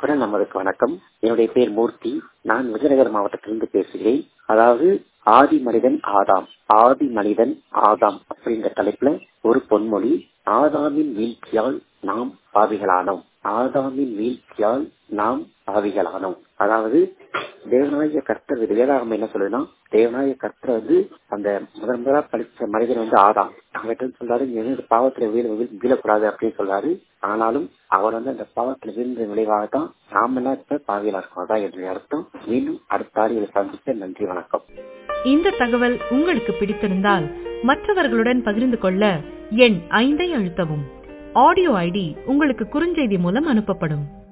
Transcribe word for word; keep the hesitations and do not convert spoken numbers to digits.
குரல் நமதுக்கு வணக்கம். என்னுடைய பேர் மூர்த்தி. நான் விருதுநகர் மாவட்டத்திலிருந்து பேசுகிறேன். அதாவது ஆதி மனிதன் ஆதாம் ஆதி மனிதன் ஆதாம் அப்படிங்கிற தலைப்புல ஒரு பொன்மொழி. ஆதாமின் வீழ்ச்சியால் நாம் பாவிகளானோம். ஆதாமின் வீழ்ச்சியால் நாம் பாவிகளானோம். அதாவது தேவநாயக கர்த்தர் வேதாகம் என்ன சொல்லுதுன்னா, தேவநாயக கர்த்தர் வந்து அந்த முதன் முதலா படிச்ச மனிதன் வந்து ஆதாம். அவர்கிட்ட சொல்றாரு, பாவத்துல வீழ வீழக்கூடாது அப்படின்னு சொல்றாரு. ஆனாலும் அவர் வந்து அந்த பாவத்துல வீழ்ந்த விளைவாகத்தான் நாம எல்லாம் இப்ப பாவிகளா இருக்கோம். அதான் என்னுடைய அர்த்தம். மீண்டும் அடுத்த ஆடியோல சந்திக்க நன்றி, வணக்கம். இந்த தகவல் உங்களுக்கு பிடித்திருந்தால் மற்றவர்களுடன் பகிர்ந்து கொள்ள எண் ஐந்தை அழுத்தவும். ஆடியோ ஐடி உங்களுக்கு குறுஞ்செய்தி மூலம் அனுப்பப்படும்.